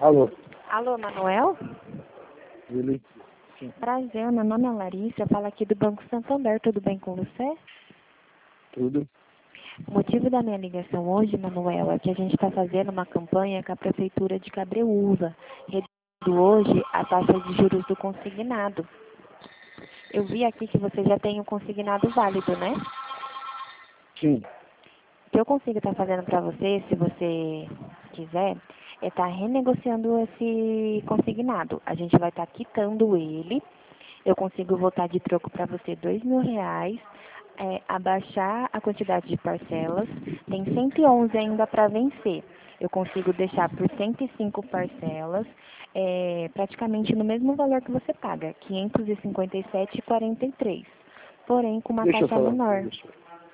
Alô? Alô, Manuel? Ele? Sim. Prazer, meu nome é Larissa, eu falo aqui do Banco Santander, tudo bem com você? Tudo? O motivo da minha ligação hoje, Manuel, é que a gente está fazendo uma campanha com a Prefeitura de Cabreúva, reduzindo hoje a taxa de juros do consignado. Eu vi aqui que você já tem o consignado válido, né? Sim. O que eu consigo estar fazendo para você, se você quiser, é estar renegociando esse consignado. A gente vai estar quitando ele. Eu consigo voltar de troco para você R$ 2.000, abaixar a quantidade de parcelas. Tem 111 ainda para vencer. Eu consigo deixar por 105 parcelas, praticamente no mesmo valor que você paga, R$ 557,43. Porém, com uma Deixa eu taxa falar menor. com você.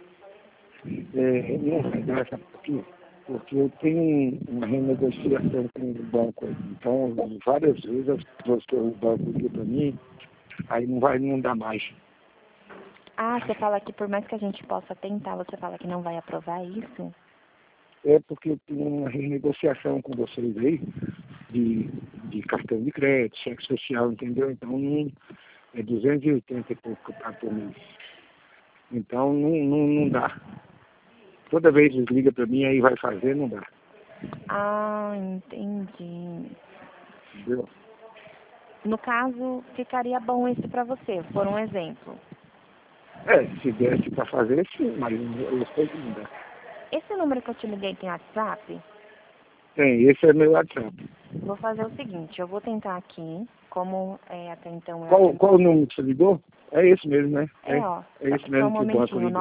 Não vai dar essa aqui, porque eu tenho uma renegociação com o banco. Então, várias vezes o banco liga para mim, aí não dá mais. Ah, você fala que por mais que a gente possa tentar, você fala que não vai aprovar isso? É porque eu tenho uma renegociação com vocês aí, de cartão de crédito, cheque social, entendeu? Então, é 280 e pouco por mês. Então, não dá. Toda vez que liga para mim, aí vai fazer, não dá. Ah, entendi. Entendeu? No caso, ficaria bom esse para você, por um exemplo. Se desse para fazer, sim, mas eu sei que não dá. Esse número que eu te liguei tem WhatsApp? Tem, esse é meu WhatsApp. Vou fazer o seguinte, eu vou tentar aqui, como até então eu Qual o número que você ligou? É esse mesmo, né? ó, É esse só um mesmo que o banco momentinho, liga.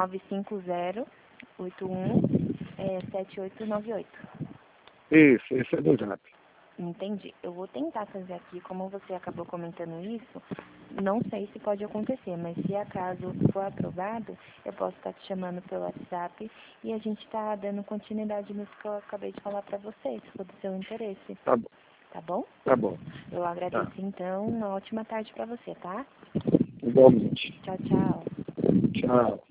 950-81-7898. Esse é do Zap. Entendi. Eu vou tentar fazer aqui, como você acabou comentando isso, não sei se pode acontecer, mas se acaso for aprovado, eu posso estar te chamando pelo WhatsApp e a gente está dando continuidade nisso que eu acabei de falar para você, se for do seu interesse. Tá bom. Tá bom? Tá bom. Eu agradeço Tá. então, uma ótima tarde para você, tá? Igualmente. Tchau, tchau. Tchau.